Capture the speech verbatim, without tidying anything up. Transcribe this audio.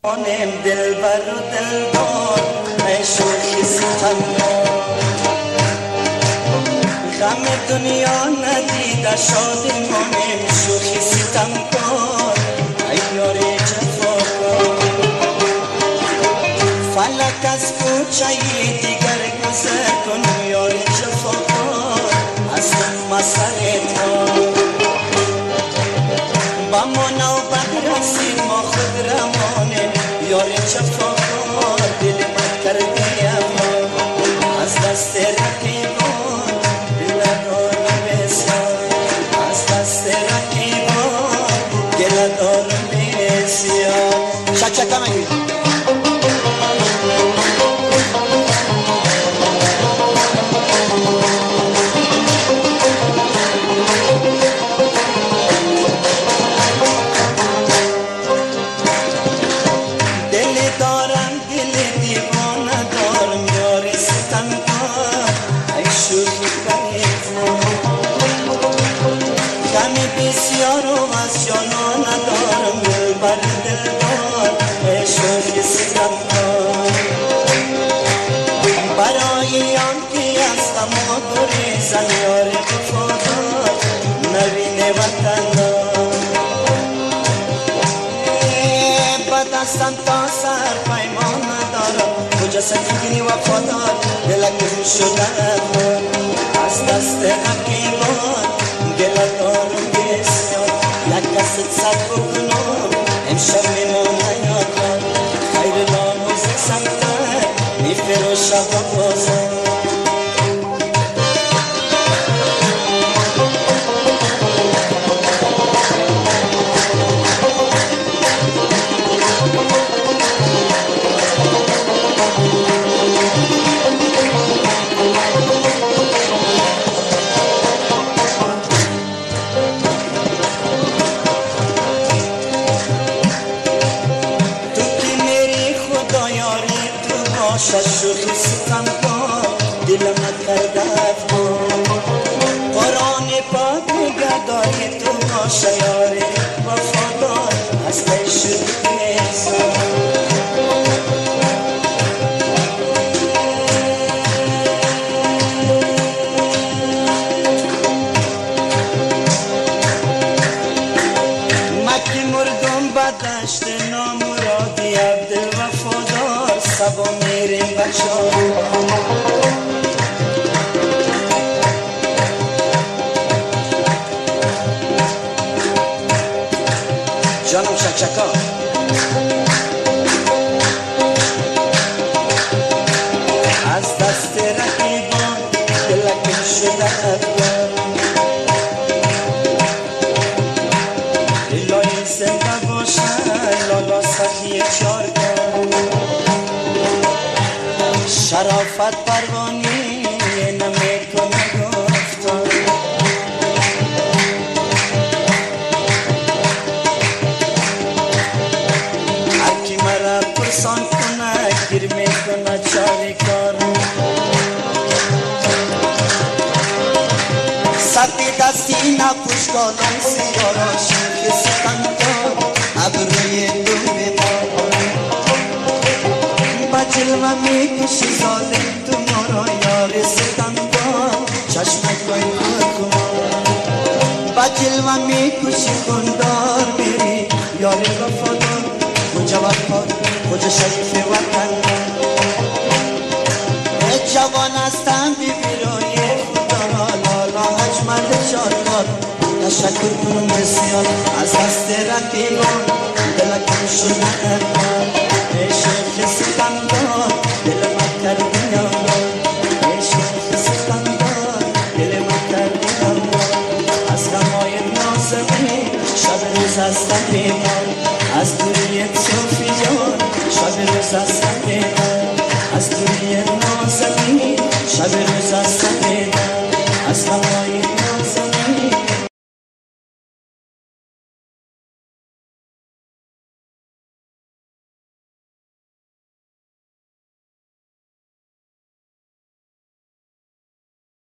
آنم دل بر و دل دار شوخی ستم غم دنیا ندیده شادی مانم شوخی ستم کار ایار جفا کار فلک از کوچه دیگر گذر کن یار جفا کار از مسئله با ما نوبت رسید ما خود رمانه یار جفاکار دل من کردی اما از دست رقیبان دل دارم بسیار از دست رقیبان دل دارم بسیار شک شک همگی بسیار و از جانان ندارم دل بر دل دار شوخی ستم کار برای آن که هستم و گریزم یار وفادار نبینه وطندار بد هستم تا سر پیمان ندارم کجا سکینی وفادار دلک گم شده از دست رقیبان دل دارم بسیار یک کست صد بکنم امشب میمانه یادم خیر ناموز سمتر میفروشم و بازم شوخی ستم کن دلم کرده افغان قرآن پاک نگهداری تو باشه یار وفادار اصل شوخی احسان مکی مردم بدشت نامرادی عبدل وفادار سبا میریم بچه جانم شکشکا از دست رقیبان دلکم شده افغان الهی زنده باشه لالا سخی چارگان شرافت پروانی نمیکنه گفتن هرکی مرا پرسان کنه گیر میکنه چاری کار سطی دستی نپوش کالم سیارا شوخی ستم کار ابروی دومی جلوه میکشی ظالم تو ما را یار ستم کار چشمک باید کن با جلوه میکشی خندار میری یار وفادار کجا وفاد کجا شریف وطن جوان هستم بی بیرای خدا را لالا اجمل شادکار تشکر کنم بسیار از دست رقیبان دلکم شده ارمان شوخی ستم دار دل من کردی آمان شوخی ستم دار دل من کردی آمان از غمای نازمی شب روز هستم بیمان از دوریت صوفی جان شب روز هستم بیمان از دوری نازمی شب روز هستم